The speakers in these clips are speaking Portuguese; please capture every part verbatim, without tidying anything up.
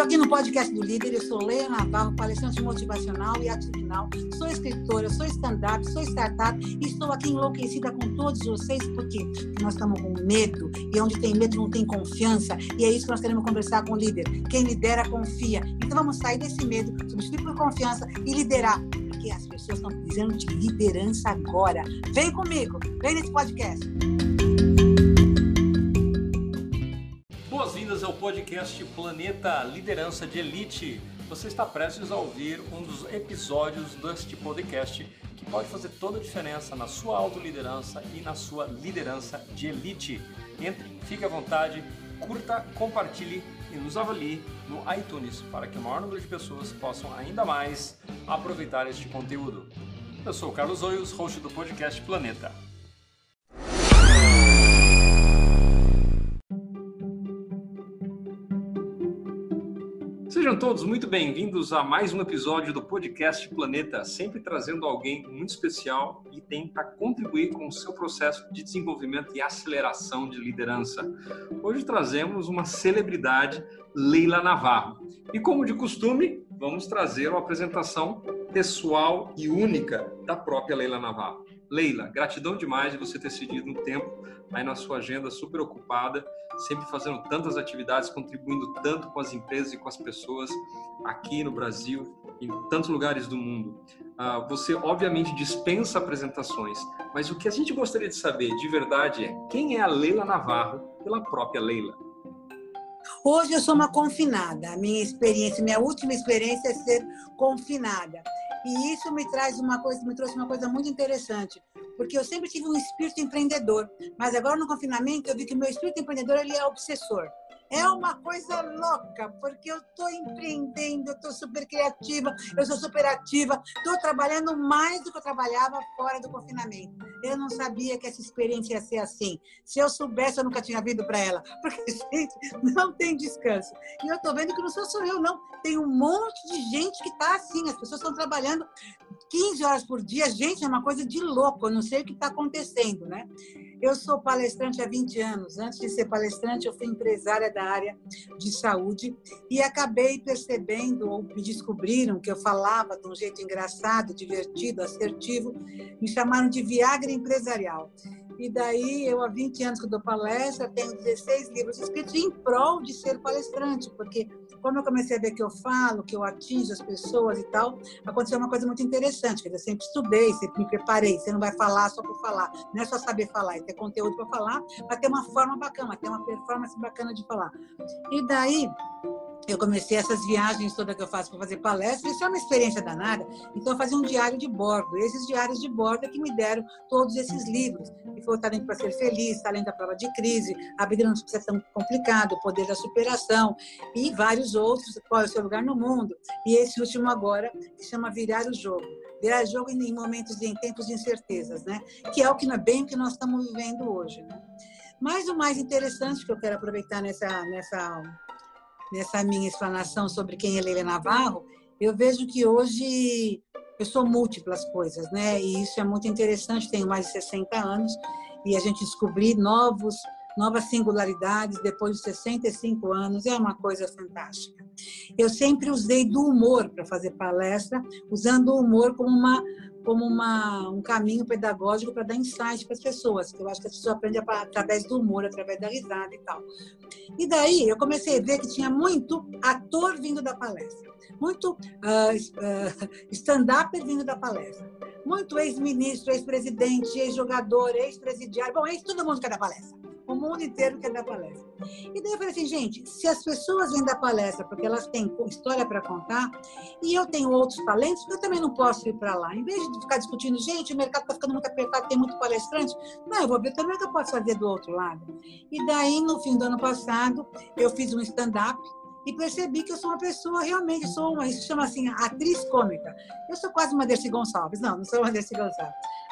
Estou aqui no podcast do Líder, eu sou Leila Navarro, palestrante motivacional e atitudinal, sou escritora, sou stand-up, sou startup e estou aqui enlouquecida com todos vocês porque nós estamos com medo e onde tem medo não tem confiança e é isso que nós queremos conversar com o líder. Quem lidera, confia. Então vamos sair desse medo, substituir por confiança e liderar, porque as pessoas estão precisando de liderança agora. Vem comigo, vem nesse podcast. Boas-vindas ao podcast Planeta Liderança de Elite. Você está prestes a ouvir um dos episódios deste podcast que pode fazer toda a diferença na sua autoliderança e na sua liderança de elite. Entre, fique à vontade, curta, compartilhe e nos avalie no iTunes para que o maior número de pessoas possam ainda mais aproveitar este conteúdo. Eu sou o Carlos Oios, host do podcast Planeta. Sejam todos muito bem-vindos a mais um episódio do podcast Planeta, sempre trazendo alguém muito especial e tenta contribuir com o seu processo de desenvolvimento e aceleração de liderança. Hoje trazemos uma celebridade, Leila Navarro. E como de costume, vamos trazer uma apresentação pessoal e única da própria Leila Navarro. Leila, gratidão demais de você ter cedido um tempo aí na sua agenda super ocupada, sempre fazendo tantas atividades, contribuindo tanto com as empresas e com as pessoas aqui no Brasil, em tantos lugares do mundo. Uh, você, obviamente, dispensa apresentações, mas o que a gente gostaria de saber, de verdade, é quem é a Leila Navarro pela própria Leila? Hoje eu sou uma confinada. A minha experiência, minha última experiência é ser confinada. E isso me traz uma coisa, me trouxe uma coisa muito interessante, porque eu sempre tive um espírito empreendedor, mas agora no confinamento eu vi que o meu espírito empreendedor ele é obsessor. É uma coisa louca, porque eu estou empreendendo, eu estou super criativa, eu sou super ativa, estou trabalhando mais do que eu trabalhava fora do confinamento. Eu não sabia que essa experiência ia ser assim. Se eu soubesse, eu nunca tinha vindo para ela, porque, gente, não tem descanso. E eu estou vendo que não sou só eu, não. Tem um monte de gente que está assim, as pessoas estão trabalhando quinze horas por dia. Gente, é uma coisa de louco, eu não sei o que está acontecendo, né? Eu sou palestrante há vinte anos. Antes de ser palestrante, eu fui empresária da área de saúde e acabei percebendo, ou me descobriram que eu falava de um jeito engraçado, divertido, assertivo, me chamaram de Viagra empresarial. E daí, eu há vinte anos que eu dou palestra, tenho dezesseis livros escritos em prol de ser palestrante, porque como eu comecei a ver que eu falo, que eu atinjo as pessoas e tal, aconteceu uma coisa muito interessante, que eu sempre estudei, sempre me preparei, você não vai falar só por falar, não é só saber falar, é ter conteúdo para falar, para ter uma forma bacana, ter uma performance bacana de falar. E daí, eu comecei essas viagens todas que eu faço para fazer palestra, isso é uma experiência danada, então eu fazia um diário de bordo, esses diários de bordo é que me deram todos esses livros, que foi o Talento para Ser Feliz, Talento à Prova de Crise, A Vida Não Precisa Ser Tão Complicado, O Poder da Superação, e vários outros, Qual é o Seu Lugar no Mundo, e esse último agora, que chama Virar o Jogo. Virar o jogo em momentos, em tempos de incertezas, né? Que é o que não é bem o que nós estamos vivendo hoje, né? Mas o mais interessante que eu quero aproveitar nessa... nessa nessa minha explanação sobre quem é Leila Navarro, eu vejo que hoje eu sou múltiplas coisas, né? E isso é muito interessante, tenho mais de sessenta anos, e a gente descobrir novos, novas singularidades depois de sessenta e cinco anos é uma coisa fantástica. Eu sempre usei do humor para fazer palestra, usando o humor como uma como uma, um caminho pedagógico para dar insight para as pessoas, que eu acho que as pessoas aprendem através do humor, através da risada e tal. E daí eu comecei a ver que tinha muito ator vindo da palestra, muito uh, uh, stand-up vindo da palestra, muito ex-ministro, ex-presidente, ex-jogador, ex-presidiário, bom, ex todo mundo quer dar palestra. O mundo inteiro quer dar palestra. E daí eu falei assim, gente, se as pessoas vêm dar palestra porque elas têm história para contar e eu tenho outros talentos, eu também não posso ir para lá. Em vez de ficar discutindo, gente, o mercado está ficando muito apertado, tem muito palestrante, não, eu vou ver também o que eu posso fazer do outro lado. E daí, no fim do ano passado, eu fiz um stand-up e percebi que eu sou uma pessoa, realmente, sou uma, isso chama assim, atriz cômica. Eu sou quase uma Dercy Gonçalves. Não, não sou uma Dercy Gonçalves.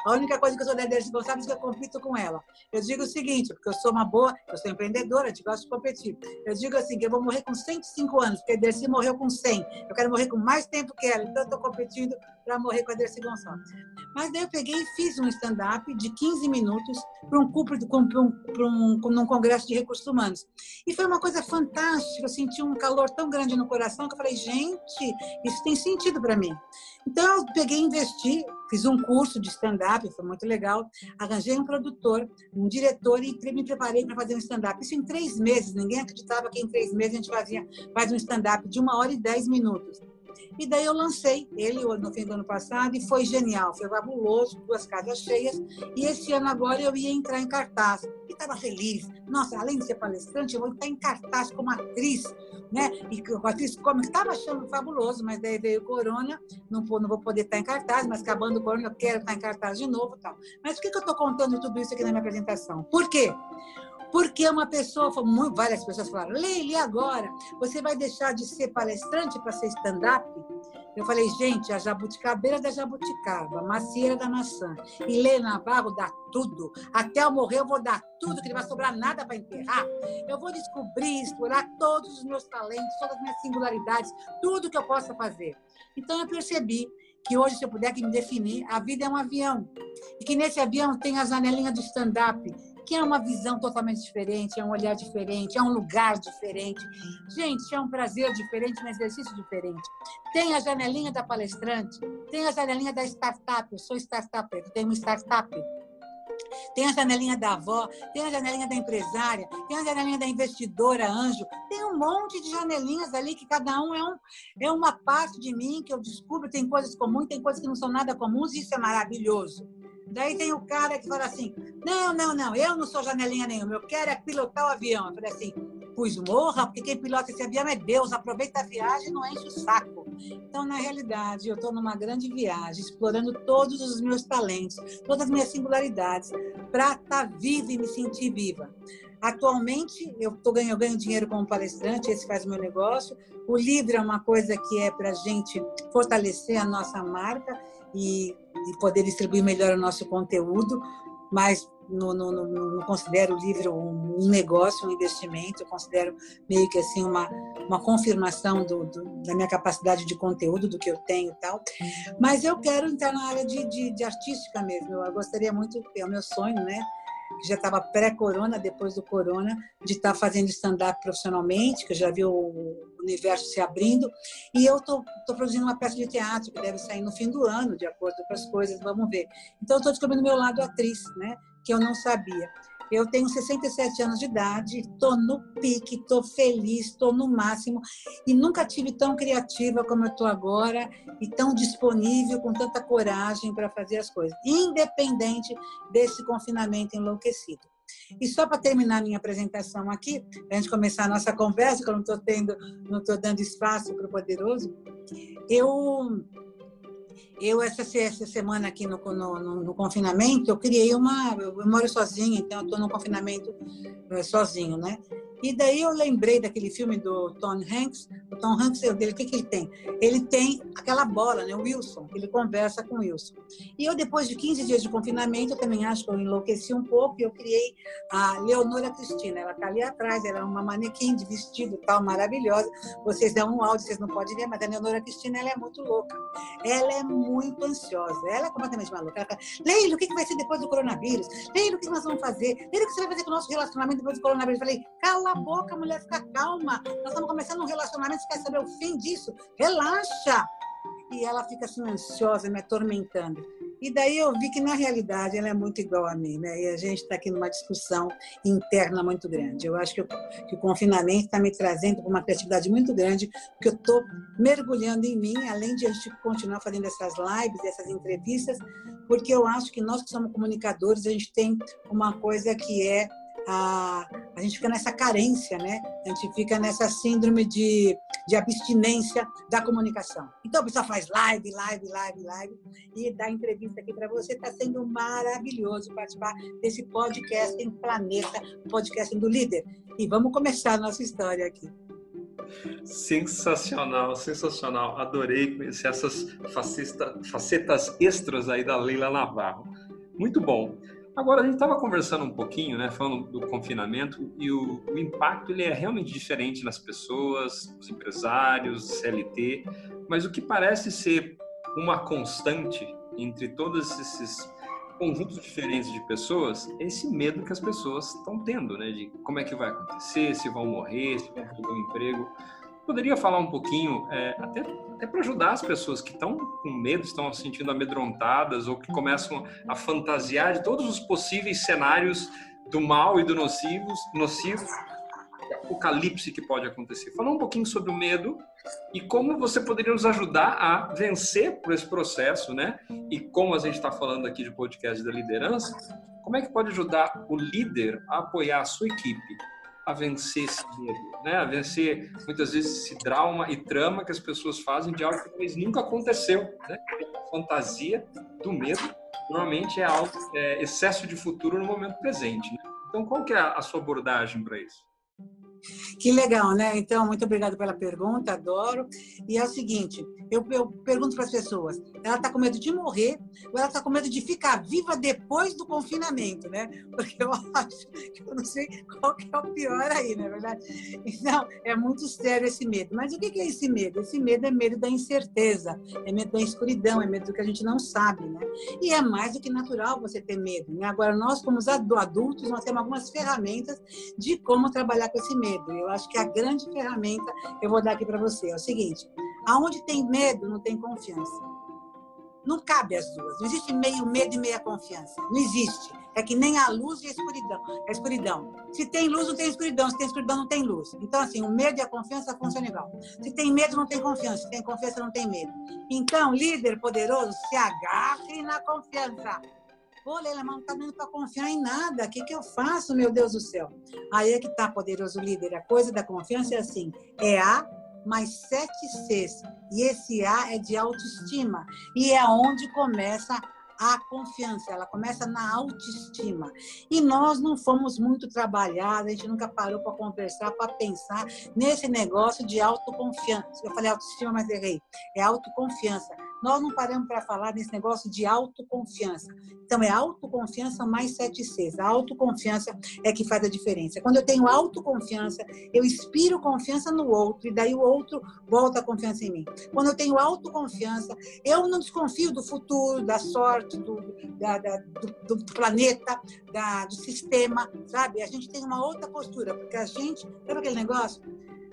A única coisa que eu sou da Dercy Gonçalves é que eu compito com ela. Eu digo o seguinte, porque eu sou uma boa, eu sou empreendedora, eu gosto de competir. Eu digo assim, que eu vou morrer com cento e cinco anos, porque a Dercy morreu com cem. Eu quero morrer com mais tempo que ela, então eu estou competindo para morrer com a Dercy Gonçalves. Mas daí eu peguei e fiz um stand-up de quinze minutos para um, um, um, um congresso de recursos humanos. E foi uma coisa fantástica, eu senti um calor tão grande no coração que eu falei, gente, isso tem sentido para mim. Então eu peguei e investi, fiz um curso de stand-up, foi muito legal, arranjei um produtor, um diretor e me preparei para fazer um stand-up. Isso em três meses, ninguém acreditava que em três meses a gente fazia, faz um stand-up de uma hora e dez minutos. E daí eu lancei ele no fim do ano passado e foi genial, foi fabuloso, duas casas cheias. E esse ano agora eu ia entrar em cartaz. E estava feliz. Nossa, além de ser palestrante, eu vou estar em cartaz como atriz, né? E com atriz cômica, estava achando fabuloso, mas daí veio o corona, não vou, não vou poder estar em cartaz, mas acabando o corona eu quero estar em cartaz de novo e tal. Mas por que, que eu estou contando tudo isso aqui na minha apresentação? Por quê? Porque uma pessoa, várias pessoas falaram, Leila, e agora? Você vai deixar de ser palestrante para ser stand-up? Eu falei, gente, a jabuticabeira da jabuticaba, a macieira da maçã. E Leila Navarro dá tudo. Até eu morrer eu vou dar tudo, que não vai sobrar nada para enterrar. Eu vou descobrir, explorar todos os meus talentos, todas as minhas singularidades, tudo que eu possa fazer. Então eu percebi que hoje, se eu puder me definir, a vida é um avião. E que nesse avião tem a janelinha do stand-up, que é uma visão totalmente diferente, é um olhar diferente, é um lugar diferente. Gente, é um prazer diferente, um exercício diferente. Tem a janelinha da palestrante, tem a janelinha da startup, eu sou startup, eu tenho uma startup. Tem a janelinha da avó, tem a janelinha da empresária, tem a janelinha da investidora anjo, tem um monte de janelinhas ali que cada um é, um é uma parte de mim que eu descubro, tem coisas comuns, tem coisas que não são nada comuns e isso é maravilhoso. Daí tem o cara que fala assim, não, não, não, eu não sou janelinha nenhuma, eu quero é pilotar o avião. Eu falei assim, pois morra, porque quem pilota esse avião é Deus, aproveita a viagem e não enche o saco. Então, na realidade, eu estou numa grande viagem, explorando todos os meus talentos, todas as minhas singularidades, para estar viva e me sentir viva. Atualmente, eu, tô ganho, eu ganho dinheiro como palestrante, esse faz o meu negócio. O livro é uma coisa que é para a gente fortalecer a nossa marca e, e poder distribuir melhor o nosso conteúdo, mas não, não, não, não considero o livro um negócio, um investimento, eu considero meio que assim uma, uma confirmação do, do, da minha capacidade de conteúdo, do que eu tenho e tal. Mas eu quero entrar na área de, de, de artística mesmo, eu gostaria muito, é o meu sonho, né? Que já estava pré-corona, depois do corona, de estar fazendo stand-up profissionalmente, que eu já vi o universo se abrindo, e eu estou produzindo uma peça de teatro que deve sair no fim do ano, de acordo com as coisas, vamos ver. Então, eu estou descobrindo o meu lado atriz, né? Que eu não sabia. Eu tenho sessenta e sete anos de idade, estou no pique, estou feliz, estou no máximo e nunca tive tão criativa como eu estou agora e tão disponível, com tanta coragem para fazer as coisas, independente desse confinamento enlouquecido. E só para terminar minha apresentação aqui, para a gente começar a nossa conversa, que eu não estou tendo, não estou dando espaço para o poderoso, eu... Eu, essa, essa semana aqui no, no, no confinamento, eu criei uma... Eu moro sozinha, então eu estou no confinamento sozinho, né? E daí eu lembrei daquele filme do Tom Hanks. O Tom Hanks, dele, o que, que ele tem? Ele tem aquela bola, né? O Wilson. Ele conversa com o Wilson. E eu, depois de quinze dias de confinamento, eu também acho que eu enlouqueci um pouco e eu criei a Leonora Cristina. Ela está ali atrás, ela é uma manequim de vestido tal, maravilhosa. Vocês dão um áudio, vocês não podem ver, mas a Leonora Cristina, ela é muito louca. Ela é muito ansiosa. Ela é completamente maluca. Ela fala, Leila, o que vai ser depois do coronavírus? Leila, o que nós vamos fazer? Leila, o que você vai fazer com o nosso relacionamento depois do coronavírus? Eu falei, cala a boca, mulher, fica calma. Nós estamos começando um relacionamento, você quer saber o fim disso? Relaxa! E ela fica assim ansiosa, me atormentando. E daí eu vi que, na realidade, ela é muito igual a mim, né? E a gente está aqui numa discussão interna muito grande. Eu acho que, eu, que o confinamento está me trazendo uma criatividade muito grande, porque eu estou mergulhando em mim, além de a gente continuar fazendo essas lives, essas entrevistas, porque eu acho que nós que somos comunicadores, a gente tem uma coisa que é A, a gente fica nessa carência, né? A gente fica nessa síndrome de, de abstinência da comunicação. Então, a pessoa faz live, live, live, live, e dá entrevista aqui para você. Está sendo maravilhoso participar desse podcast em Planeta, podcast do Líder. E vamos começar a nossa história aqui. Sensacional, sensacional. Adorei conhecer essas faceta, facetas extras aí da Leila Navarro. Muito bom. Agora, a gente estava conversando um pouquinho, né, falando do confinamento, e o, o impacto ele é realmente diferente nas pessoas, os empresários, C L T, mas o que parece ser uma constante entre todos esses conjuntos diferentes de pessoas é esse medo que as pessoas estão tendo, né, de como é que vai acontecer, se vão morrer, se vão perder o emprego. Poderia falar um pouquinho, é, até, até para ajudar as pessoas que estão com medo, estão se sentindo amedrontadas ou que começam a fantasiar de todos os possíveis cenários do mal e do nocivo, nocivo, apocalipse que pode acontecer. Falar um pouquinho sobre o medo e como você poderia nos ajudar a vencer por esse processo, né? E como a gente está falando aqui de podcast da liderança, como é que pode ajudar o líder a apoiar a sua equipe a vencer esse medo, né? A vencer, muitas vezes, esse trauma e trama que as pessoas fazem de algo que talvez nunca aconteceu, né? A fantasia do medo, normalmente, é, algo, é excesso de futuro no momento presente, né? Então, qual que é a sua abordagem para isso? Que legal, né? Então, muito obrigada pela pergunta, adoro. E é o seguinte, eu, eu pergunto para as pessoas, ela está com medo de morrer ou ela está com medo de ficar viva depois do confinamento, né? Porque eu acho que eu não sei qual que é o pior aí, não é verdade? Então, é muito sério esse medo. Mas o que é esse medo? Esse medo é medo da incerteza, é medo da escuridão, é medo do que a gente não sabe, né? E é mais do que natural você ter medo, né? Agora, nós, como adultos, nós temos algumas ferramentas de como trabalhar com esse medo. Eu acho que a grande ferramenta eu vou dar aqui para você é o seguinte: aonde tem medo, não tem confiança. Não cabe as duas. Não existe meio medo e meia confiança. Não existe. É que nem a luz e a escuridão. A escuridão. Se tem luz, não tem escuridão. Se tem escuridão, não tem luz. Então, assim, o medo e a confiança funcionam igual. Se tem medo, não tem confiança. Se tem confiança, não tem medo. Então, líder poderoso, se agarre na confiança. Pô, Leila, mas não está dando para confiar em nada. O que, que eu faço, meu Deus do céu? Aí é que está, poderoso líder. A coisa da confiança é assim, é A mais sete Cs. E esse A é de autoestima. E é onde começa a confiança. Ela começa na autoestima. E nós não fomos muito trabalhados, a gente nunca parou para conversar, para pensar nesse negócio de autoconfiança. Eu falei autoestima, mas errei. É autoconfiança. Nós não paramos para falar nesse negócio de autoconfiança. Então, é autoconfiança mais sete Cs. A autoconfiança é que faz a diferença. Quando eu tenho autoconfiança, eu inspiro confiança no outro, e daí o outro volta a confiança em mim. Quando eu tenho autoconfiança, eu não desconfio do futuro, da sorte, do, da, da, do, do planeta, da, do sistema, sabe? A gente tem uma outra postura, porque a gente... Sabe aquele negócio?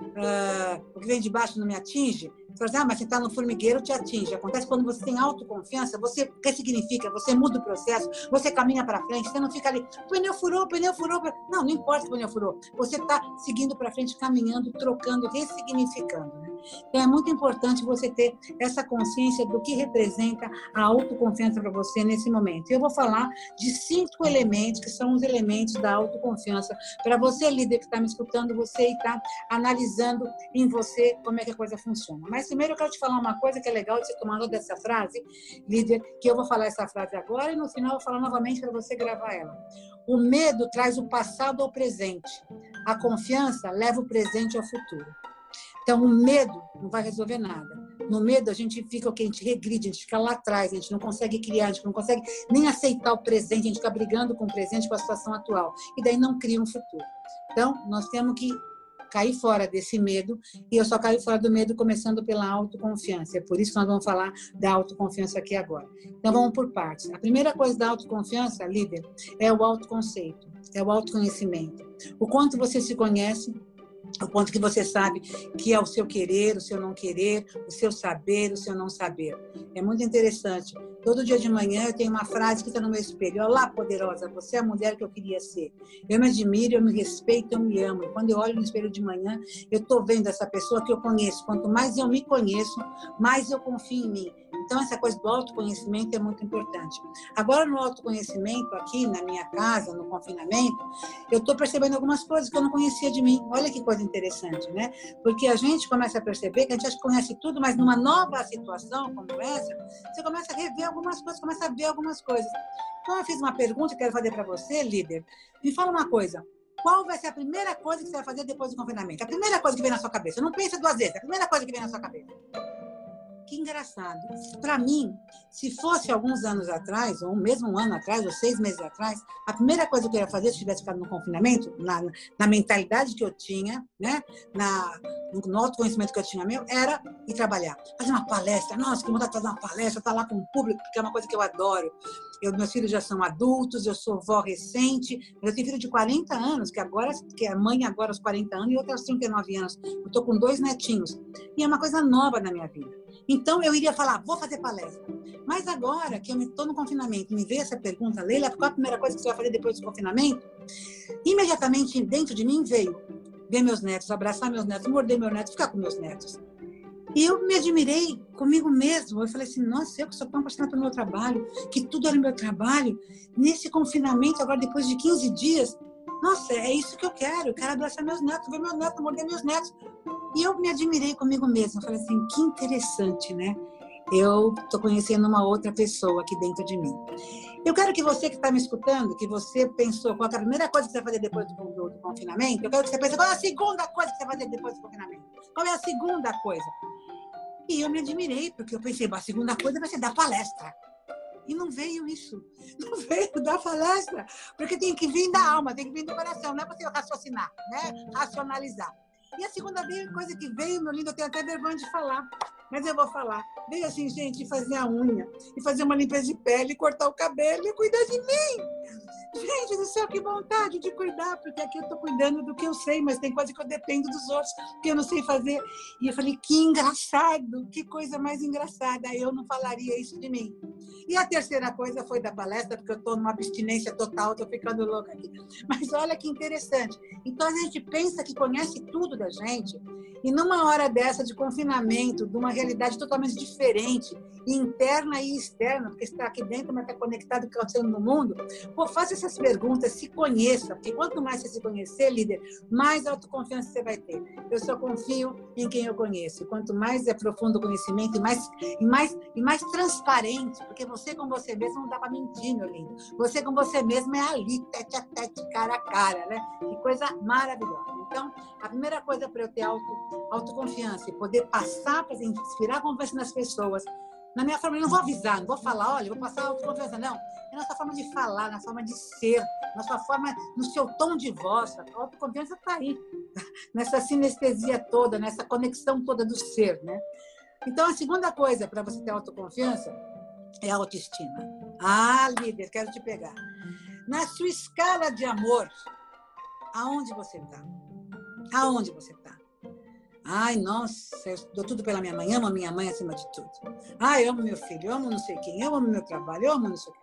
Uh, o que vem de baixo não me atinge? Você fala assim, ah, mas você está no formigueiro, te atinge. Acontece quando você tem autoconfiança, você, o que significa? Você muda o processo, você caminha para frente, você não fica ali, o pneu furou, o pneu furou. Não, não importa se o pneu furou. Você está seguindo para frente, caminhando, trocando, ressignificando, né? Então, é muito importante você ter essa consciência do que representa a autoconfiança para você nesse momento. Eu vou falar de cinco elementos, que são os elementos da autoconfiança, para você, líder, que está me escutando, você está analisando em você como é que a coisa funciona. Mas primeiro eu quero te falar uma coisa que é legal de você tomar nota dessa frase, líder, que eu vou falar essa frase agora e no final eu vou falar novamente para você gravar ela. O medo traz o passado ao presente. A confiança leva o presente ao futuro. Então, o medo não vai resolver nada. No medo, a gente fica o quê? A gente regride, a gente fica lá atrás, a gente não consegue criar, a gente não consegue nem aceitar o presente, a gente fica brigando com o presente, com a situação atual. E daí não cria um futuro. Então, nós temos que cair fora desse medo, e eu só caio fora do medo começando pela autoconfiança. É por isso que nós vamos falar da autoconfiança aqui agora. Então, vamos por partes. A primeira coisa da autoconfiança, líder, é o autoconceito, é o autoconhecimento. O quanto você se conhece, o quanto que você sabe que é o seu querer, o seu não querer, o seu saber, o seu não saber. É muito interessante. Todo dia de manhã eu tenho uma frase que está no meu espelho. Olá, poderosa, você é a mulher que eu queria ser. Eu me admiro, eu me respeito, eu me amo. E quando eu olho no espelho de manhã, eu estou vendo essa pessoa que eu conheço. Quanto mais eu me conheço, mais eu confio em mim. Então, essa coisa do autoconhecimento é muito importante. Agora, no autoconhecimento, aqui na minha casa, no confinamento, eu estou percebendo algumas coisas que eu não conhecia de mim. Olha que coisa interessante, né? Porque a gente começa a perceber que a gente acha que conhece tudo, mas numa nova situação como essa, você começa a rever algumas coisas, começa a ver algumas coisas. Então, eu fiz uma pergunta que eu quero fazer para você, líder. Me fala uma coisa. Qual vai ser a primeira coisa que você vai fazer depois do confinamento? A primeira coisa que vem na sua cabeça. Não pensa duas vezes. A primeira coisa que vem na sua cabeça. que engraçado. Para mim, se fosse alguns anos atrás, ou mesmo um ano atrás, ou seis meses atrás, a primeira coisa que eu ia fazer, se tivesse ficado no confinamento, na, na mentalidade que eu tinha, né? na, no, no autoconhecimento que eu tinha meu, era ir trabalhar. Fazer uma palestra. Nossa, que vontade de fazer uma palestra, estar lá com o público, porque é uma coisa que eu adoro. Eu, meus filhos já são adultos, eu sou vó recente, eu tenho filho de quarenta anos, que agora que é mãe agora aos quarenta anos, e outra aos trinta e nove anos. Eu estou com dois netinhos. E é uma coisa nova na minha vida. Então, eu iria falar, vou fazer palestra. Mas agora que eu estou no confinamento, me veio essa pergunta, Leila, qual a primeira coisa que você vai fazer depois do confinamento? Imediatamente dentro de mim veio ver meus netos, abraçar meus netos, morder meus netos, ficar com meus netos. E eu me admirei comigo mesmo. Eu falei assim, nossa, eu que sou tão apaixonada pelo meu trabalho, que tudo era meu trabalho. Nesse confinamento, agora depois de quinze dias, nossa, é isso que eu quero. Eu quero abraçar meus netos, ver meus netos, morder meus netos. E eu me admirei comigo mesma. Eu falei assim, que interessante, né? Eu estou conhecendo uma outra pessoa aqui dentro de mim. Eu quero que você que está me escutando, que você pensou qual é a primeira coisa que você vai fazer depois do, do, do confinamento, eu quero que você pense qual é a segunda coisa que você vai fazer depois do confinamento. Qual é a segunda coisa? E eu me admirei, porque eu pensei, a segunda coisa vai ser dar palestra. E não veio isso. Não veio dar palestra. Porque tem que vir da alma, tem que vir do coração. Não é você raciocinar, né? Racionalizar. E a segunda coisa que veio, meu lindo, eu tenho até vergonha de falar. Mas eu vou falar. Veio assim, gente, fazer a unha, e fazer uma limpeza de pele, cortar o cabelo e cuidar de mim. Gente do céu, que vontade de cuidar, porque aqui eu estou cuidando do que eu sei, mas tem coisa que eu dependo dos outros, que eu não sei fazer. E eu falei, que engraçado, que coisa mais engraçada, eu não falaria isso de mim. E a terceira coisa foi da palestra, porque eu estou numa abstinência total, estou ficando louca aqui. Mas olha que interessante. Então a gente pensa que conhece tudo da gente, e numa hora dessa de confinamento, de uma realidade totalmente diferente, interna e externa, porque está aqui dentro, mas está conectado com o que está acontecendo no mundo, pô, faça essas perguntas, se conheça, porque quanto mais você se conhecer, líder, mais autoconfiança você vai ter. Eu só confio em quem eu conheço. Quanto mais é profundo o conhecimento e mais, e mais, e mais transparente, porque você com você mesmo não dá para mentir, meu lindo. Você com você mesmo é ali, tete a tete, cara a cara, né? Que coisa maravilhosa. Então, a primeira coisa para eu ter auto, autoconfiança e poder passar para inspirar a confiança nas pessoas, na minha forma, eu não vou avisar, não vou falar, olha, eu vou passar autoconfiança, não. É na sua forma de falar, na forma de ser, na sua forma, no seu tom de voz. A autoconfiança está aí, nessa sinestesia toda, nessa conexão toda do ser, né? Então, a segunda coisa para você ter autoconfiança é a autoestima. Ah, líder, quero te pegar. Na sua escala de amor, aonde você está? Aonde você está? Ai, nossa, eu dou tudo pela minha mãe, amo a minha mãe acima de tudo. Ai, eu amo meu filho, eu amo não sei quem, eu amo meu trabalho, eu amo não sei o quê.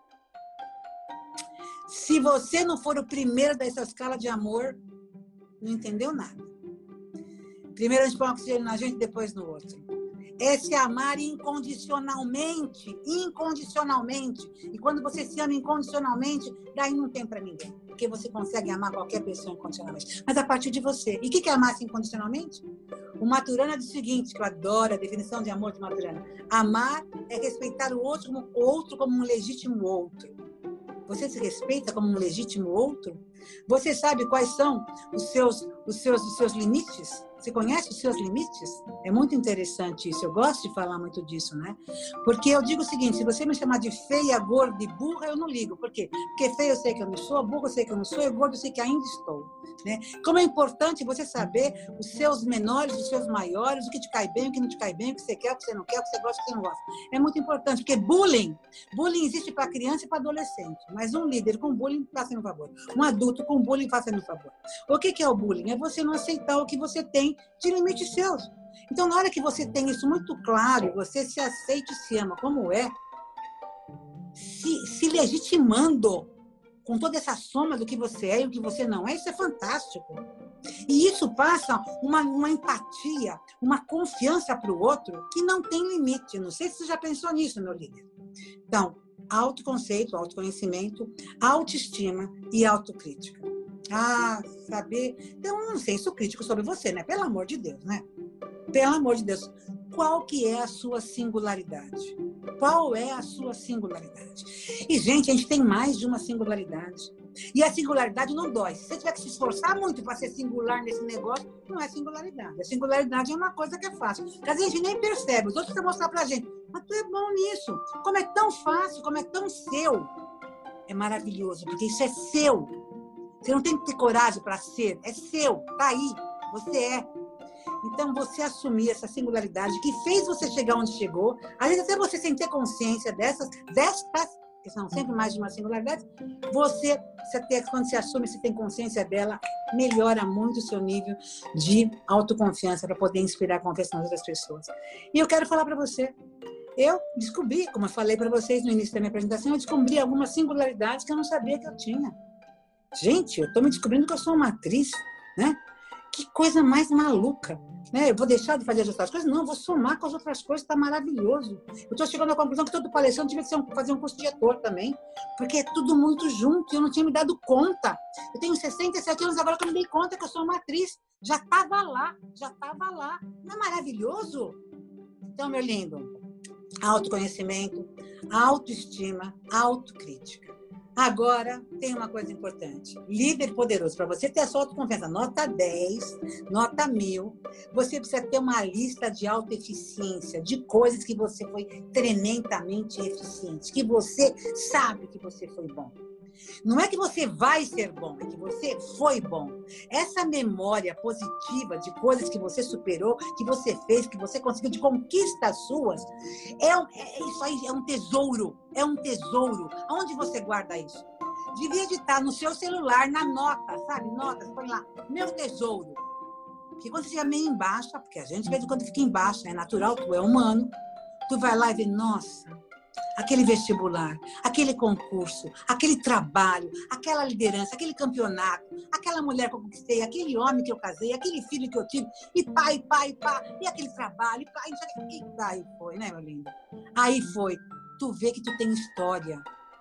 Se você não for o primeiro dessa escala de amor, não entendeu nada. Primeiro a gente põe oxigênio na gente, depois no outro. É se amar incondicionalmente, incondicionalmente. E quando você se ama incondicionalmente, daí não tem para ninguém. Porque você consegue amar qualquer pessoa incondicionalmente. Mas a partir de você. E o que é amar incondicionalmente? O Maturana diz o seguinte, que eu adoro a definição de amor de Maturana. Amar é respeitar o outro como, o outro como um legítimo outro. Você se respeita como um legítimo outro? Você sabe quais são os seus, os seus, os seus limites? Você conhece os seus limites? É muito interessante isso. Eu gosto de falar muito disso, né? Porque eu digo o seguinte, se você me chamar de feia, gorda e burra, eu não ligo. Por quê? Porque feia eu sei que eu não sou, burra eu sei que eu não sou, e gorda eu sei que ainda estou. Né? Como é importante você saber os seus menores, os seus maiores, o que te cai bem, o que não te cai bem, o que você quer, o que você não quer, o que você gosta, o que você não gosta. É muito importante, porque bullying, bullying existe para criança e para adolescente, mas um líder com bullying, faça-me um favor. Um adulto com bullying, faça-me um favor. O que é o bullying? É você não aceitar o que você tem de limites seus. Então, na hora que você tem isso muito claro, você se aceita e se ama como é, se, se legitimando com toda essa soma do que você é e o que você não é, isso é fantástico. E isso passa uma, uma empatia, uma confiança para o outro que não tem limite. Não sei se você já pensou nisso, meu líder. Então, autoconceito, autoconhecimento, autoestima e autocrítica. Ah, saber... Então, um senso crítico sobre você, né? Pelo amor de Deus, né? Pelo amor de Deus. Qual que é a sua singularidade? Qual é a sua singularidade? E, gente, a gente tem mais de uma singularidade. E a singularidade não dói. Se você tiver que se esforçar muito para ser singular nesse negócio, não é singularidade. A singularidade é uma coisa que é fácil. Que às vezes a gente nem percebe. Os outros precisam mostrar pra gente. Mas tu é bom nisso. Como é tão fácil, como é tão seu. É maravilhoso, porque isso é seu. Você não tem que ter coragem para ser. É seu. Tá aí. Você é. Então, você assumir essa singularidade que fez você chegar onde chegou, às vezes até você sem ter consciência dessas, destas, que são sempre mais de uma singularidade, você, você ter, quando você assume, você tem consciência dela, melhora muito o seu nível de autoconfiança para poder inspirar a confiança nas outras pessoas. E eu quero falar para você, eu descobri, como eu falei para vocês no início da minha apresentação, eu descobri algumas singularidades que eu não sabia que eu tinha. Gente, eu estou me descobrindo que eu sou uma atriz, né? Que coisa mais maluca, né? Eu vou deixar de fazer as outras coisas? Não, eu vou somar com as outras coisas, está maravilhoso. Eu estou chegando à conclusão que todo palestrante tinha que ser um, fazer um curso de ator também, porque é tudo muito junto e eu não tinha me dado conta. Eu tenho sessenta e sete anos agora que eu me dei conta que eu sou uma atriz. Já estava lá, já estava lá. Não é maravilhoso? Então, meu lindo, autoconhecimento, autoestima, autocrítica. Agora, tem uma coisa importante. Líder poderoso. Para você ter a sua autoconfiança, nota dez, nota mil, você precisa ter uma lista de autoeficiência, de coisas que você foi tremendamente eficiente, que você sabe que você foi bom. Não é que você vai ser bom, é que você foi bom. Essa memória positiva de coisas que você superou, que você fez, que você conseguiu, de conquistas suas, é, um, é isso aí é um tesouro, é um tesouro. Aonde você guarda isso? Devia de estar no seu celular, na nota, sabe? Notas, põe lá, meu tesouro. Porque quando você estiver meio embaixo, porque a gente, de vez em quando, fica embaixo, é natural, tu é humano, tu vai lá e vê, nossa, aquele vestibular, aquele concurso, aquele trabalho, aquela liderança, aquele campeonato, aquela mulher que eu conquistei, aquele homem que eu casei, aquele filho que eu tive, e pá, e pá, e pá, e aquele trabalho, e pá, e não sei o que. E aí foi, né, meu lindo? Aí foi. Tu vê que tu tem história.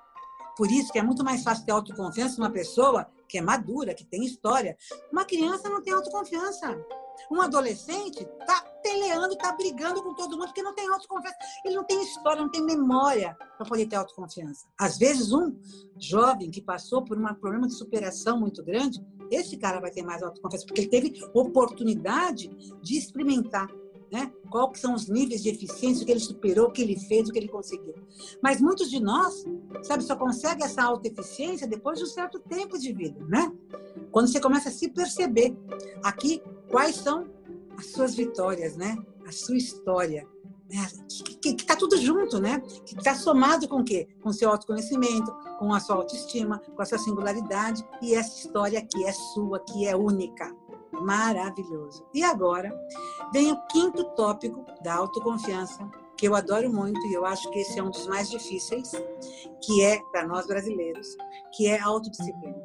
Por isso que é muito mais fácil ter autoconfiança numa pessoa que é madura, que tem história. Uma criança não tem autoconfiança. Um adolescente tá peleando, tá brigando com todo mundo porque não tem autoconfiança. Ele não tem história, não tem memória para poder ter autoconfiança. Às vezes, um jovem que passou por um problema de superação muito grande, esse cara vai ter mais autoconfiança, porque ele teve oportunidade de experimentar, né? Quais são os níveis de eficiência, o que ele superou, o que ele fez, o que ele conseguiu. Mas muitos de nós, sabe, só consegue essa autoeficiência depois de um certo tempo de vida, né? Quando você começa a se perceber aqui, quais são as suas vitórias, né? A sua história, né? Que está tudo junto, né? Que está somado com o quê? Com o seu autoconhecimento, com a sua autoestima, com a sua singularidade, e essa história que é sua, que é única. Maravilhoso. E agora vem o quinto tópico da autoconfiança, que eu adoro muito, e eu acho que esse é um dos mais difíceis, que é, para nós brasileiros, que é a autodisciplina.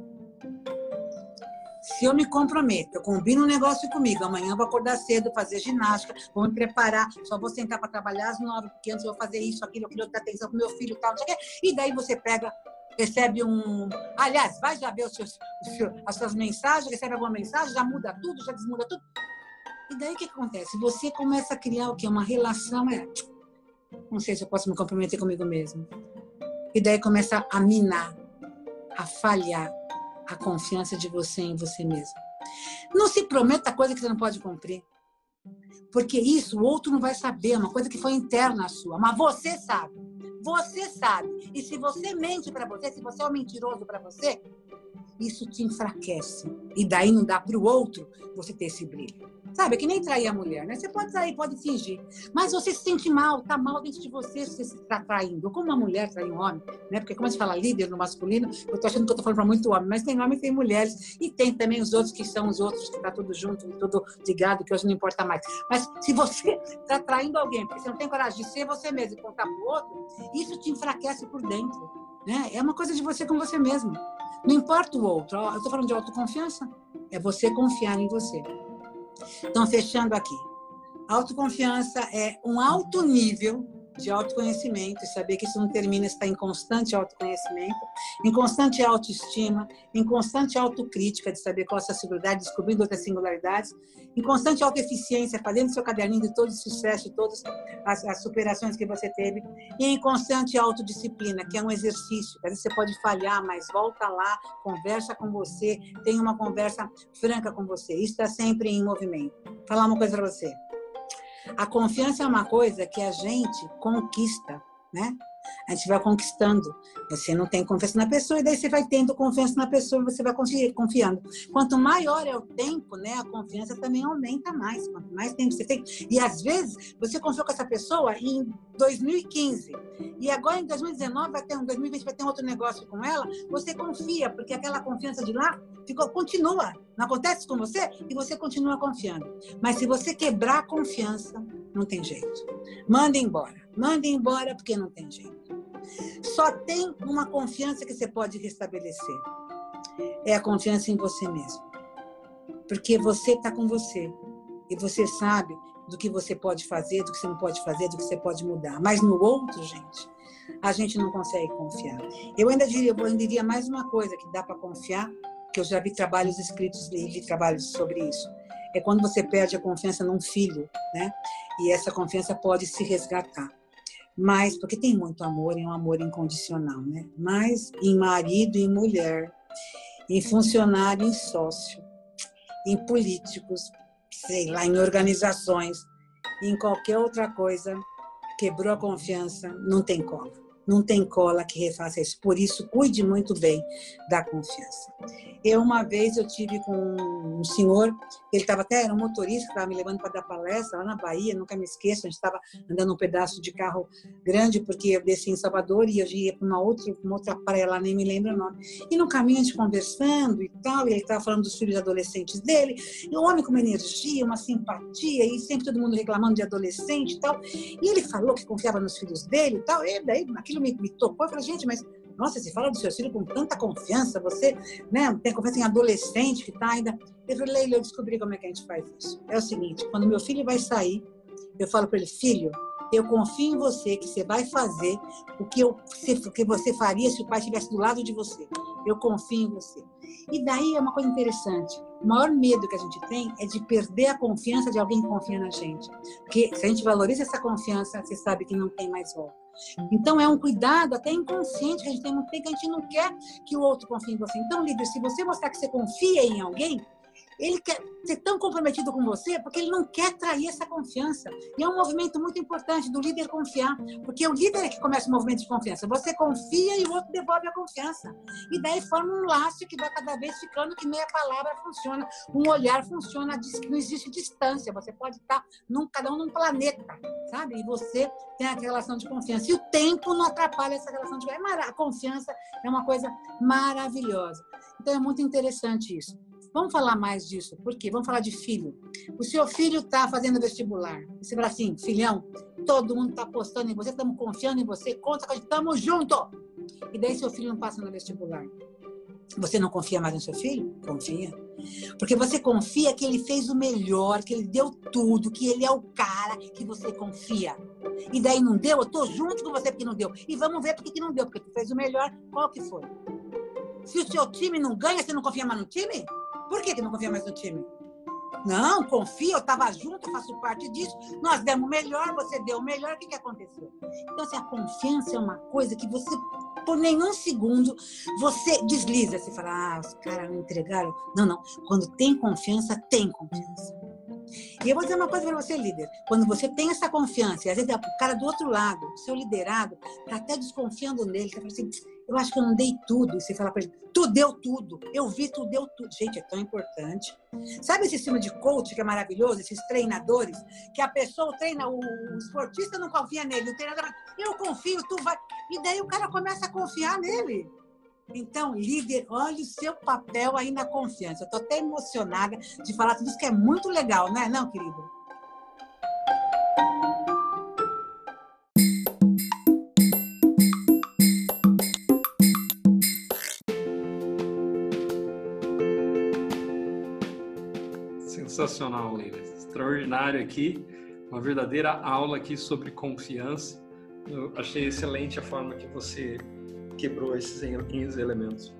Se eu me comprometo, eu combino um negócio comigo, amanhã eu vou acordar cedo, fazer ginástica, vou me preparar, só vou sentar para trabalhar às nove, porque antes eu vou fazer isso, aquilo, aquilo, dar atenção pro meu filho e tal, não sei o quê. E daí você pega, recebe um... Aliás, vai já ver os seus, os seus, as suas mensagens, recebe alguma mensagem, já muda tudo, já desmuda tudo. E daí o que acontece? Você começa a criar o quê? Uma relação, é... Não sei se eu posso me comprometer comigo mesmo. E daí começa a minar, a falhar a confiança de você em você mesmo. Não se prometa coisa que você não pode cumprir. Porque isso o outro não vai saber, é uma coisa que foi interna sua. Mas você sabe. Você sabe. E se você mente para você, se você é um mentiroso para você, isso te enfraquece. E daí não dá para o outro você ter esse brilho. Sabe, é que nem trair a mulher, né? Você pode trair, pode fingir. Mas você se sente mal, tá mal dentro de você se você se está traindo. Como uma mulher trai um homem, né? Porque como a gente fala líder no masculino, eu tô achando que eu tô falando para muito homem, mas tem homem e tem mulheres. E tem também os outros que são os outros, que tá tudo junto, tudo ligado, que hoje não importa mais. Mas se você tá traindo alguém, porque você não tem coragem de ser você mesmo e contar pro outro, isso te enfraquece por dentro, né? É uma coisa de você com você mesmo. Não importa o outro. Eu estou falando de autoconfiança. É você confiar em você. Então, fechando aqui. Autoconfiança é um alto nível de autoconhecimento, e saber que isso não termina, está em constante autoconhecimento, em constante autoestima, em constante autocrítica, de saber qual é a sua singularidade, descobrindo outras singularidades, em constante autoeficiência, fazendo seu caderninho de todo o sucesso, de todas as, as superações que você teve, e em constante autodisciplina, que é um exercício. Às vezes você pode falhar, mas volta lá, conversa com você, tem uma conversa franca com você. Isso está sempre em movimento. Vou falar uma coisa para você. A confiança é uma coisa que a gente conquista, né? A gente vai conquistando. Você não tem confiança na pessoa, e daí você vai tendo confiança na pessoa, e você vai confiando. Quanto maior é o tempo, né, a confiança também aumenta mais. Quanto mais tempo você tem. E às vezes, você confiou com essa pessoa em dois mil e quinze. E agora, em dois mil e dezenove, vai ter um, dois mil e vinte, vai ter um outro negócio com ela. Você confia, porque aquela confiança de lá ficou, continua. Não acontece com você? E você continua confiando. Mas se você quebrar a confiança, não tem jeito. Manda embora. Manda embora, porque não tem jeito. Só tem uma confiança que você pode restabelecer. É a confiança em você mesmo. Porque você está com você. E você sabe do que você pode fazer, do que você não pode fazer, do que você pode mudar. Mas no outro, gente, a gente não consegue confiar. Eu ainda diria, eu ainda diria mais uma coisa que dá para confiar, que eu já vi trabalhos escritos e vi trabalhos sobre isso. É quando você perde a confiança num filho, né? E essa confiança pode se resgatar. Mas, porque tem muito amor, é um amor incondicional, né? Mas em marido e mulher, em funcionário, em sócio, em políticos, sei lá, em organizações, em qualquer outra coisa, quebrou a confiança, não tem cola. Não tem cola que refaça isso. Por isso, cuide muito bem da confiança. Eu, uma vez, eu tive com um senhor, ele estava até, era um motorista, que estava me levando para dar palestra lá na Bahia, nunca me esqueço, a gente estava andando um pedaço de carro grande, porque eu desci em Salvador e eu ia para uma outra, uma outra praia lá, nem me lembro o nome. E no caminho a gente conversando e tal, e ele estava falando dos filhos adolescentes dele, e o homem com uma energia, uma simpatia, e sempre todo mundo reclamando de adolescente e tal. E ele falou que confiava nos filhos dele e tal, e daí aquilo me, me tocou, eu falei, gente, mas nossa, você fala do seu filho com tanta confiança, você, né, tem confiança em adolescente que está ainda... Eu falei, Leila, eu descobri como é que a gente faz isso. É o seguinte, quando meu filho vai sair, eu falo para ele, filho, eu confio em você, que você vai fazer o que, eu, o que você faria se o pai estivesse do lado de você. Eu confio em você. E daí é uma coisa interessante. O maior medo que a gente tem é de perder a confiança de alguém que confia na gente. Porque se a gente valoriza essa confiança, você sabe que não tem mais volta. Então é um cuidado até inconsciente que a gente tem, que a gente não quer que o outro confie em você. Então, líder, se você mostrar que você confia em alguém, ele quer ser tão comprometido com você porque ele não quer trair essa confiança. E é um movimento muito importante do líder confiar, porque o líder é que começa o movimento de confiança. Você confia e o outro devolve a confiança. E daí forma um laço que vai cada vez ficando que meia palavra funciona, um olhar funciona, não existe distância. Você pode estar num, cada um num planeta, sabe? E você tem a relação de confiança. E o tempo não atrapalha essa relação de confiança. A confiança é uma coisa maravilhosa. Então é muito interessante isso. Vamos falar mais disso. Por quê? Vamos falar de filho. O seu filho está fazendo vestibular. Você fala assim, filhão, todo mundo está apostando em você, estamos confiando em você, conta que a gente estamos juntos. E daí seu filho não passa no vestibular. Você não confia mais no seu filho? Confia. Porque você confia que ele fez o melhor, que ele deu tudo, que ele é o cara que você confia. E daí não deu? Eu estou junto com você porque não deu. E vamos ver por que não deu. Porque tu fez o melhor, qual que foi? Se o seu time não ganha, você não confia mais no time? Por que que não confia mais no time? Não, confia, eu estava junto, eu faço parte disso. Nós demos o melhor, você deu o melhor, o que que aconteceu? Então, assim, a confiança é uma coisa que você, por nenhum segundo, você desliza. Você fala, ah, os caras não entregaram. Não, não. Quando tem confiança, tem confiança. E eu vou dizer uma coisa para você, líder. Quando você tem essa confiança, e às vezes o cara do outro lado, o seu liderado, está até desconfiando nele, está falando assim, eu acho que eu não dei tudo. E você fala para ele, tu deu tudo. Eu vi, tu deu tudo. Gente, é tão importante. Sabe esse sistema de coach que é maravilhoso? Esses treinadores, que a pessoa treina, o, o esportista não confia nele, o treinador, eu confio, tu vai. E daí o cara começa a confiar nele. Então, líder, olha o seu papel aí na confiança. Eu estou até emocionada de falar tudo isso que é muito legal, não é, não, querido? Sensacional, líder. Extraordinário aqui. Uma verdadeira aula aqui sobre confiança. Eu achei excelente a forma que você quebrou esses elementos.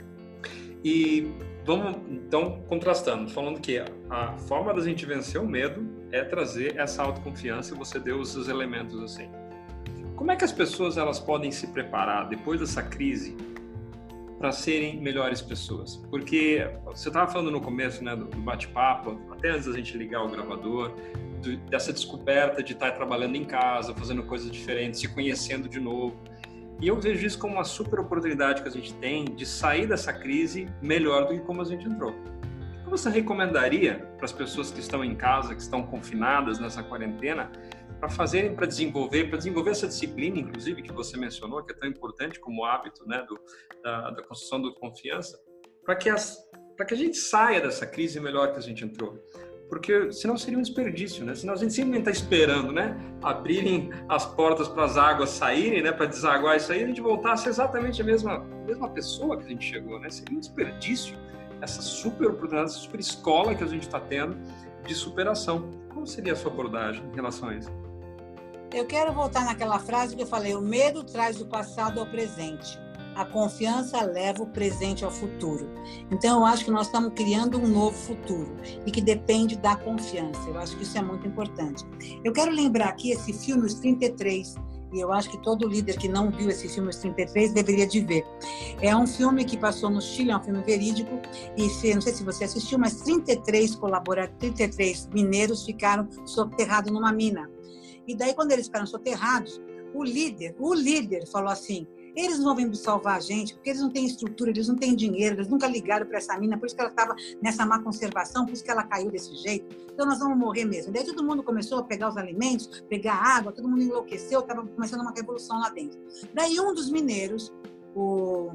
E vamos, então, contrastando, falando que a forma da gente vencer o medo é trazer essa autoconfiança, e você deu os seus elementos assim. Como é que as pessoas elas podem se preparar depois dessa crise para serem melhores pessoas? Porque você estava falando no começo, né, do bate-papo, até antes da gente ligar o gravador, do, dessa descoberta de estar trabalhando em casa, fazendo coisas diferentes, se conhecendo de novo. E eu vejo isso como uma super oportunidade que a gente tem de sair dessa crise melhor do que como a gente entrou. O que você recomendaria para as pessoas que estão em casa, que estão confinadas nessa quarentena, para fazerem, para desenvolver, para desenvolver essa disciplina, inclusive, que você mencionou, que é tão importante como hábito, né, do, da, da construção da confiança, para que, as, para que a gente saia dessa crise melhor que a gente entrou? Porque senão seria um desperdício, né? Senão a gente simplesmente está esperando, né, abrirem as portas para as águas saírem, né, para desaguar isso aí, e a gente voltasse exatamente a mesma, mesma pessoa que a gente chegou, né? Seria um desperdício essa super oportunidade, essa super escola que a gente está tendo de superação. Como seria a sua abordagem em relação a isso? Eu quero voltar naquela frase que eu falei: o medo traz o passado ao presente, a confiança leva o presente ao futuro. Então, eu acho que nós estamos criando um novo futuro e que depende da confiança. Eu acho que isso é muito importante. Eu quero lembrar aqui esse filme, Os trinta e três, e eu acho que todo líder que não viu esse filme, Os trinta e três, deveria de ver. É um filme que passou no Chile, é um filme verídico, e se, não sei se você assistiu, mas trinta e três colaboradores, trinta e três mineiros ficaram soterrados numa mina. E daí, quando eles ficaram soterrados, o líder, o líder falou assim: eles não vão vir salvar a gente, porque eles não têm estrutura, eles não têm dinheiro, eles nunca ligaram para essa mina, por isso que ela estava nessa má conservação, por isso que ela caiu desse jeito. Então, nós vamos morrer mesmo. Daí, todo mundo começou a pegar os alimentos, pegar água, todo mundo enlouqueceu, estava começando uma revolução lá dentro. Daí, um dos mineiros, o...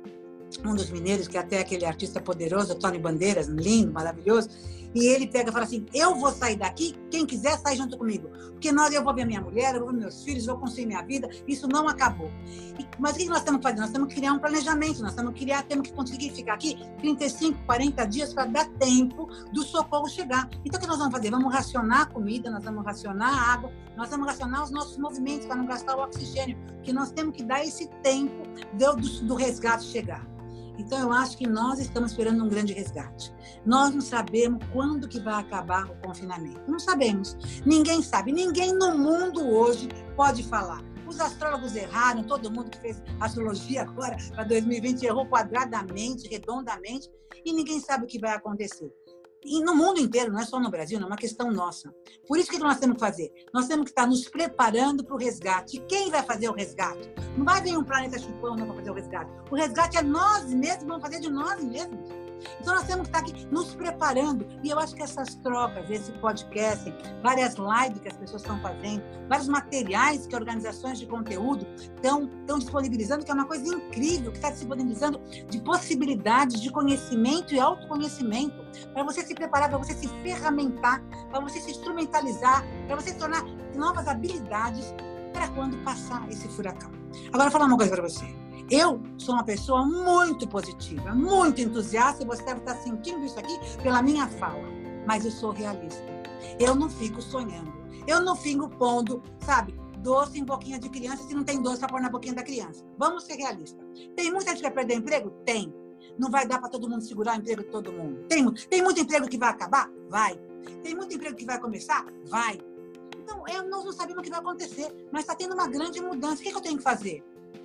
um dos mineiros, que é até aquele artista poderoso, Tony Bandeiras, lindo, maravilhoso, e ele pega e fala assim: eu vou sair daqui, quem quiser sai junto comigo, porque nós, eu vou ver minha mulher, eu vou ver meus filhos, eu vou construir minha vida, isso não acabou. E, mas o que nós estamos fazendo? Nós temos que criar um planejamento, nós temos que criar, temos que conseguir ficar aqui trinta e cinco, quarenta dias para dar tempo do socorro chegar. Então, o que nós vamos fazer? Vamos racionar a comida, nós vamos racionar a água, nós vamos racionar os nossos movimentos para não gastar o oxigênio, porque nós temos que dar esse tempo do, do, do resgate chegar. Então, eu acho que nós estamos esperando um grande resgate. Nós não sabemos quando que vai acabar o confinamento. Não sabemos. Ninguém sabe. Ninguém no mundo hoje pode falar. Os astrólogos erraram, todo mundo que fez astrologia agora para dois mil e vinte errou quadradamente, redondamente, e ninguém sabe o que vai acontecer. E no mundo inteiro, não é só no Brasil, não é uma questão nossa. Por isso que nós temos que fazer? Nós temos que estar nos preparando para o resgate. E quem vai fazer o resgate? Não vai vir um planeta chupão para fazer o resgate. O resgate é nós mesmos, vamos fazer de nós mesmos. Então, nós temos que estar aqui nos preparando. E eu acho que essas trocas, esse podcast, várias lives que as pessoas estão fazendo, vários materiais que organizações de conteúdo estão, estão disponibilizando, que é uma coisa incrível, que está disponibilizando de possibilidades de conhecimento e autoconhecimento, para você se preparar, para você se ferramentar, para você se instrumentalizar, para você se tornar novas habilidades para quando passar esse furacão. Agora, vou falar uma coisa para você. Eu sou uma pessoa muito positiva, muito entusiasta, e você deve estar sentindo isso aqui pela minha fala. Mas eu sou realista. Eu não fico sonhando. Eu não fico pondo, sabe, doce em boquinha de criança se não tem doce para pôr na boquinha da criança. Vamos ser realistas. Tem muita gente que vai perder emprego? Tem. Não vai dar para todo mundo segurar o emprego de todo mundo. Tem, tem muito emprego que vai acabar? Vai. Tem muito emprego que vai começar? Vai. Então, eu, nós não sabemos o que vai acontecer, mas está tendo uma grande mudança. O que, que eu tenho que fazer?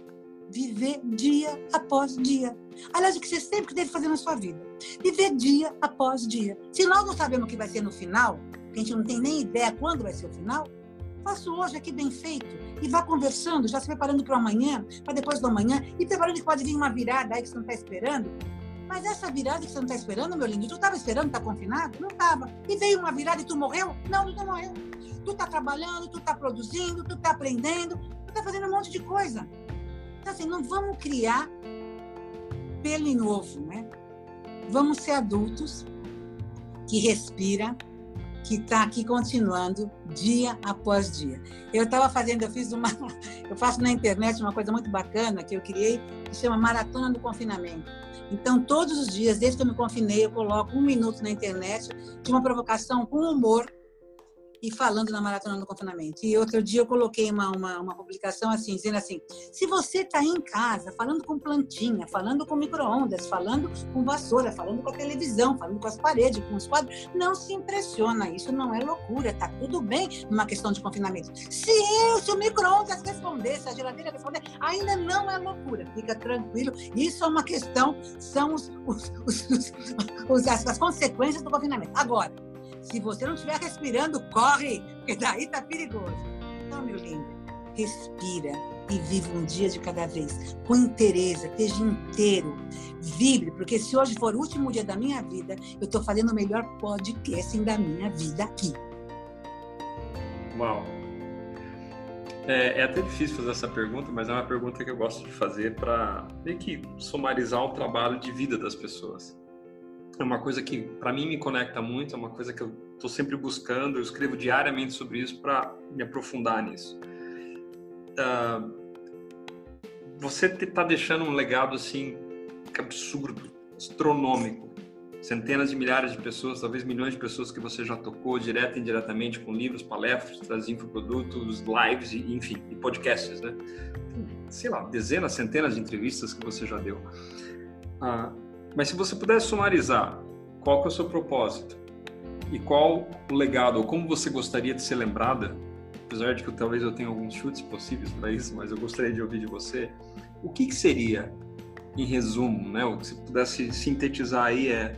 Viver dia após dia. Aliás, o que você sempre deve fazer na sua vida. Viver dia após dia. Se nós não sabemos o que vai ser no final, que a gente não tem nem ideia quando vai ser o final, faça hoje aqui bem feito. E vá conversando, já se preparando para o amanhã, para depois do amanhã, e preparando que pode vir uma virada aí que você não está esperando. Mas essa virada que você não está esperando, meu lindo, tu estava esperando, tá confinado? Não estava. E veio uma virada e tu morreu? Não, tu não morreu. Tu está trabalhando, tu está produzindo, tu está aprendendo, tu está fazendo um monte de coisa. Então, assim, não vamos criar pelo em ovo, né? Vamos ser adultos que respira, que está aqui continuando dia após dia. Eu estava fazendo, eu fiz uma, eu faço na internet uma coisa muito bacana que eu criei, que chama Maratona do Confinamento. Então, todos os dias, desde que eu me confinei, eu coloco um minuto na internet de uma provocação com humor. e falando na Maratona do Confinamento. E outro dia eu coloquei uma, uma, uma publicação assim, dizendo assim, se você está em casa, falando com plantinha, falando com micro-ondas, falando com vassoura, falando com a televisão, falando com as paredes, com os quadros, não se impressiona, isso não é loucura, está tudo bem numa questão de confinamento. Se, eu, se o micro-ondas responder, se a geladeira responder, ainda não é loucura, fica tranquilo, isso é uma questão, são os, os, os, os, os, as, as consequências do confinamento. Agora, se você não estiver respirando, corre, porque daí tá perigoso. Então, meu lindo, respira e vive um dia de cada vez, com interesse, esteja inteiro, vibre, porque se hoje for o último dia da minha vida, eu estou fazendo o melhor podcast da minha vida aqui. Uau! É, é até difícil fazer essa pergunta, mas é uma pergunta que eu gosto de fazer para meio que sumarizar o trabalho de vida das pessoas. É uma coisa que, para mim, me conecta muito, é uma coisa que eu estou sempre buscando, eu escrevo diariamente sobre isso para me aprofundar nisso. Uh, você está deixando um legado, assim, absurdo, astronômico. Centenas de milhares de pessoas, talvez milhões de pessoas que você já tocou, direto e indiretamente, com livros, palestras, infoprodutos, lives, e, enfim, e podcasts, né? Sei lá, dezenas, centenas de entrevistas que você já deu. Uh, Mas se você pudesse sumarizar, qual que é o seu propósito? E qual o legado, ou como você gostaria de ser lembrada, apesar de que eu, talvez eu tenha alguns chutes possíveis para isso, mas eu gostaria de ouvir de você, o que, que seria, em resumo, né? O que você pudesse sintetizar aí é,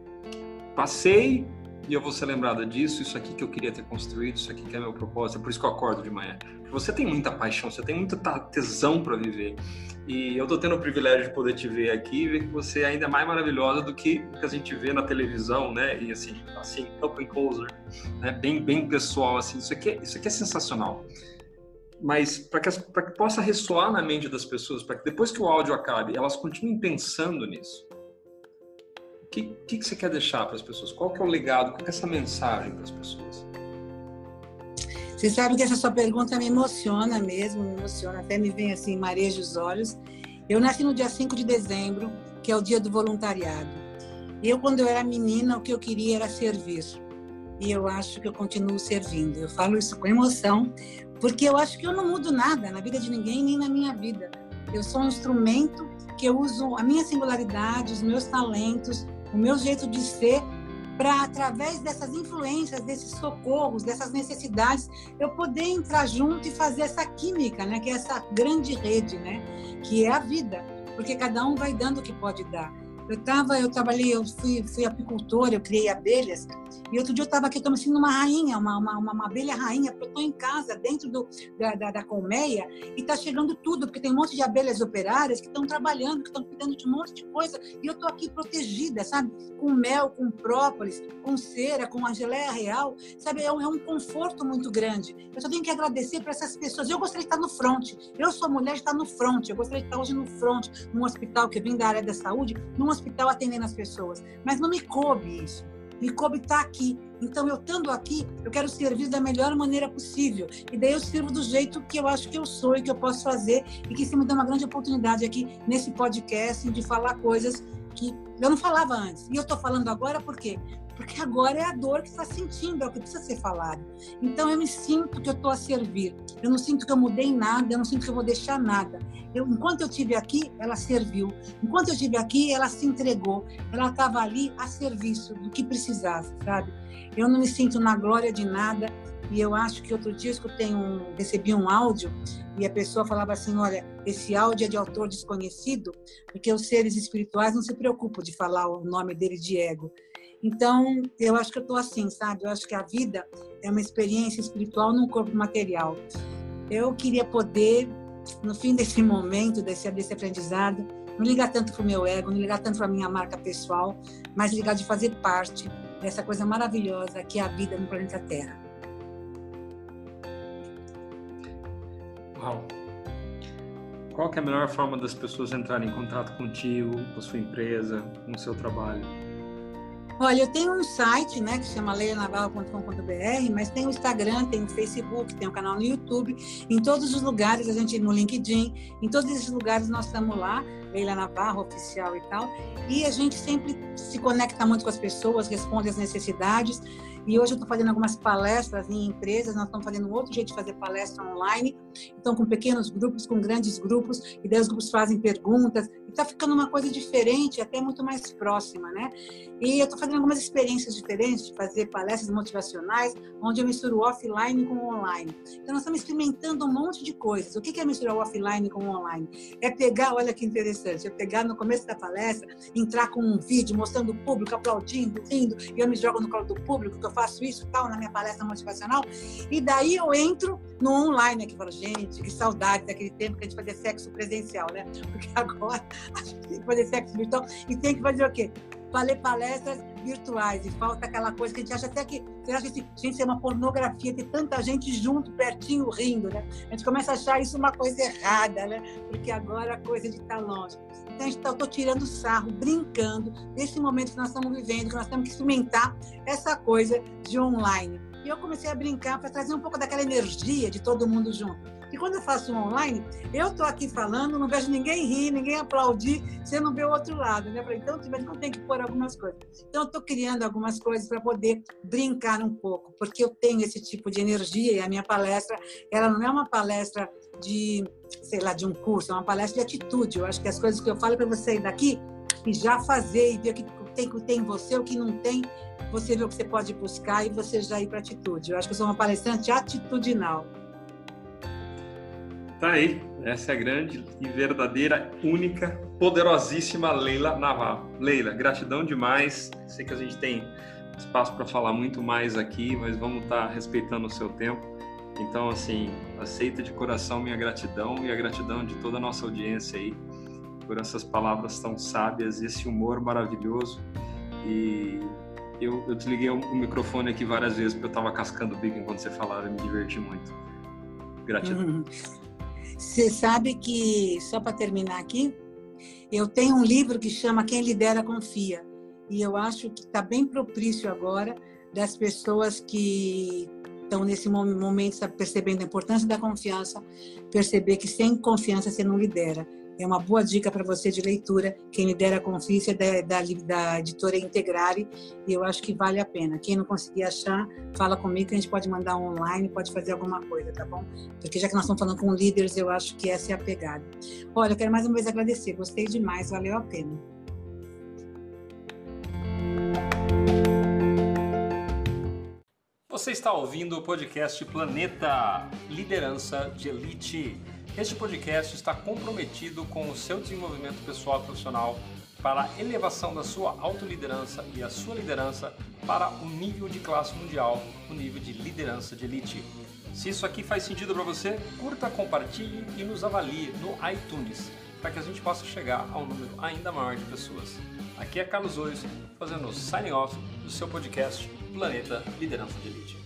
passei e eu vou ser lembrada disso, isso aqui que eu queria ter construído, isso aqui que é meu propósito, é por isso que eu acordo de manhã. Porque você tem muita paixão, você tem muita tesão para viver. E eu tô tendo o privilégio de poder te ver aqui e ver que você é ainda mais maravilhosa do que o que a gente vê na televisão, né? E assim, assim, up and closer, né? Bem, bem pessoal, assim. Isso aqui é, isso aqui é sensacional. Mas para que, para que possa ressoar na mente das pessoas, para que depois que o áudio acabe, elas continuem pensando nisso. O que, que, que você quer deixar para as pessoas? Qual que é o legado? Qual que é essa mensagem para as pessoas? Você sabe que essa sua pergunta me emociona mesmo, me emociona, até me vem assim, mareja os olhos. Eu nasci no dia cinco de dezembro, que é o dia do voluntariado. Eu, quando eu era menina, o que eu queria era servir. E eu acho que eu continuo servindo. Eu falo isso com emoção, porque eu acho que eu não mudo nada na vida de ninguém, nem na minha vida. Eu sou um instrumento que eu uso a minha singularidade, os meus talentos, o meu jeito de ser, para, através dessas influências, desses socorros, dessas necessidades, eu poder entrar junto e fazer essa química, né? Que é essa grande rede, né? Que é a vida, porque cada um vai dando o que pode dar. Eu tava, eu trabalhei, eu fui, fui apicultora, eu criei abelhas, e outro dia eu estava aqui, eu estou me sentindo uma rainha, uma, uma, uma abelha rainha, porque eu estou em casa, dentro do, da, da, da colmeia, e está chegando tudo, porque tem um monte de abelhas operárias que estão trabalhando, que estão cuidando de um monte de coisa, e eu estou aqui protegida, sabe? Com mel, com própolis, com cera, com a geleia real, sabe? É um, é um conforto muito grande. Eu só tenho que agradecer para essas pessoas. Eu gostaria de estar no front, eu sou mulher de estar no front, eu gostaria de estar hoje no front, num hospital, que eu vim da área da saúde, num hospital atendendo as pessoas, mas não me coube isso, me coube estar aqui. Então, eu estando aqui, eu quero servir da melhor maneira possível, e daí eu sirvo do jeito que eu acho que eu sou e que eu posso fazer, e que isso me dá uma grande oportunidade aqui nesse podcast de falar coisas que eu não falava antes, e eu estou falando agora por quê? Porque agora é a dor que está sentindo, é o que precisa ser falado. Então, eu me sinto que eu estou a servir. Eu não sinto que eu mudei nada, eu não sinto que eu vou deixar nada. Eu, enquanto eu estive aqui, ela serviu. Enquanto eu estive aqui, ela se entregou. Ela estava ali a serviço do que precisasse, sabe? Eu não me sinto na glória de nada. E eu acho que outro dia eu escutei um, recebi um áudio e a pessoa falava assim, olha, esse áudio é de autor desconhecido, porque os seres espirituais não se preocupam de falar o nome dele de ego. Então, eu acho que eu estou assim, sabe? Eu acho que a vida é uma experiência espiritual num corpo material. Eu queria poder, no fim desse momento, desse, desse aprendizado, não ligar tanto para o meu ego, não ligar tanto para a minha marca pessoal, mas ligar de fazer parte dessa coisa maravilhosa que é a vida no planeta Terra. Uau! Qual que é a melhor forma das pessoas entrarem em contato contigo, com a sua empresa, com o seu trabalho? Olha, eu tenho um site, né, que se chama leia navarro ponto com ponto b r, mas tem o Instagram, tem o Facebook, tem o canal no YouTube. Em todos os lugares, a gente no LinkedIn, em todos esses lugares nós estamos lá. Leila Navarro, oficial e tal. E a gente sempre se conecta muito com as pessoas, responde às necessidades. E hoje eu estou fazendo algumas palestras em empresas, nós estamos fazendo um outro jeito de fazer palestra online, então com pequenos grupos, com grandes grupos, e daí os grupos fazem perguntas, e está ficando uma coisa diferente, até muito mais próxima, né? E eu estou fazendo algumas experiências diferentes de fazer palestras motivacionais, onde eu misturo o offline com o online. Então nós estamos experimentando um monte de coisas. O que é misturar o offline com o online? É pegar, olha que interessante, é pegar no começo da palestra, entrar com um vídeo mostrando o público, aplaudindo, rindo, e eu me jogo no colo do público, que eu faço isso tal na minha palestra motivacional, e daí eu entro no online aqui e falo, gente, que saudade daquele tempo que a gente fazia sexo presencial, né? Porque agora a gente tem que fazer sexo virtual e tem que fazer o quê? Fazer palestras virtuais, e falta aquela coisa que a gente acha até que, será que gente, gente, é uma pornografia ter tanta gente junto, pertinho, rindo, né? A gente começa a achar isso uma coisa errada, né? Porque agora a coisa de estar longe. Então, eu estou tirando sarro, brincando desse momento que nós estamos vivendo, que nós temos que experimentar essa coisa de online. E eu comecei a brincar para trazer um pouco daquela energia de todo mundo junto. E quando eu faço um online, eu estou aqui falando, não vejo ninguém rir, ninguém aplaudir, você não vê o outro lado, né? Então, eu tenho que pôr algumas coisas. Então, eu estou criando algumas coisas para poder brincar um pouco, porque eu tenho esse tipo de energia e a minha palestra, ela não é uma palestra de, sei lá, de um curso, é uma palestra de atitude. Eu acho que as coisas que eu falo para você sair daqui e já fazer e ver o que tem, tem em você, o que não tem, você vê o que você pode buscar e você já ir para atitude. Eu acho que eu sou uma palestrante atitudinal. Tá aí, essa é a grande e verdadeira, única, poderosíssima Leila Navarro. Leila, gratidão demais. Sei que a gente tem espaço para falar muito mais aqui, mas vamos estar respeitando o seu tempo. Então, assim, aceita de coração minha gratidão e a gratidão de toda a nossa audiência aí por essas palavras tão sábias, esse humor maravilhoso. E eu, eu desliguei o, o microfone aqui várias vezes porque eu estava cascando o bico enquanto você falava e me diverti muito. Gratidão. Uhum. Você sabe que, só para terminar aqui, eu tenho um livro que chama Quem Lidera Confia. E eu acho que está bem propício agora das pessoas que estão nesse momento, sabe, percebendo a importância da confiança, perceber que sem confiança você não lidera. É uma boa dica para você de leitura. Quem Lidera Confia é da, da, da editora Integrare, e eu acho que vale a pena. Quem não conseguir achar, fala comigo que a gente pode mandar online, pode fazer alguma coisa, tá bom? Porque já que nós estamos falando com líderes, eu acho que essa é a pegada. Olha, eu quero mais uma vez agradecer. Gostei demais, valeu a pena. Você está ouvindo o podcast Planeta Liderança de Elite. Este podcast está comprometido com o seu desenvolvimento pessoal e profissional para a elevação da sua autoliderança e a sua liderança para o nível de classe mundial, o nível de liderança de elite. Se isso aqui faz sentido para você, curta, compartilhe e nos avalie no iTunes, para que a gente possa chegar a um número ainda maior de pessoas. Aqui é Carlos Ois, fazendo o signing off do seu podcast Planeta Liderança de Elite.